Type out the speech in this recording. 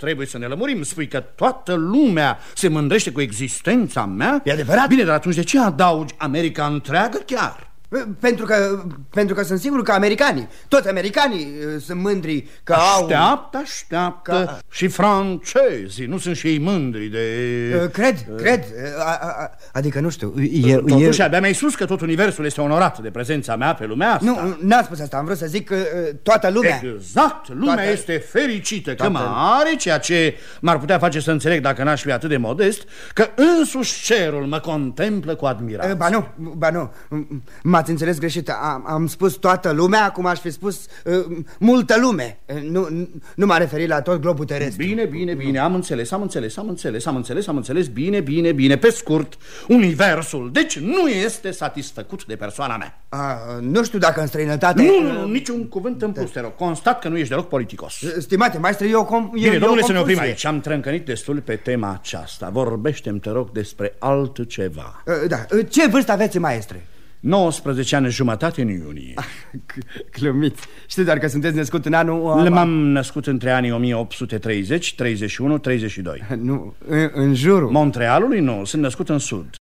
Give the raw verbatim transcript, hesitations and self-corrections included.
trebuie să ne lămurim. Spui că toată lumea se mândrește cu existența mea? E adevărat? Bine, dar atunci de ce adaugi America întreagă chiar? Pentru că, pentru că sunt sigur că americanii, toți americanii uh, sunt mândri că așteaptă, au... Așteaptă, așteaptă. Și francezii, nu sunt și ei mândri de... Uh, cred, uh... cred. Uh, a, a, adică nu știu. E, Totuși, e... abia mi-ai spus că tot universul este onorat de prezența mea pe lumea asta. Nu, n-am spus asta, am vrut să zic că uh, toată lumea... Exact, lumea toată... este fericită toată... că mă are, ceea ce m-ar putea face să înțeleg, dacă n-aș fi atât de modest, că însuși cerul mă contemplă cu admirație. Uh, ba nu, ba nu, m-ați înțeles greșit. Am, am spus toată lumea, cum aș fi spus uh, multă lume. uh, Nu, nu m-a referit la tot globul terestru. Bine, bine, bine, am înțeles, am înțeles, am înțeles, am înțeles, am înțeles. Bine, bine, bine, pe scurt, universul, deci nu este satisfăcut de persoana mea. A, nu știu dacă în străinătate... Nu, nu, nu, niciun cuvânt în plus, te rog. Constat că nu ești deloc politicos. Stimate maestre, eu... Com Bine, eu, domnule, eu să ne oprim aici. Am trâncănit destul pe tema aceasta. Vorbește-mi, te rog, despre altceva. Da, ce vârstă aveți, maestre? nouăsprezece ani jumătate în iunie. Glumit. Știu doar că sunteți născut în anul... M-am născut între anii o mie opt sute treizeci, treizeci și unu, treizeci și doi. Nu, în, în jurul Montrealului nu, sunt născut în sud.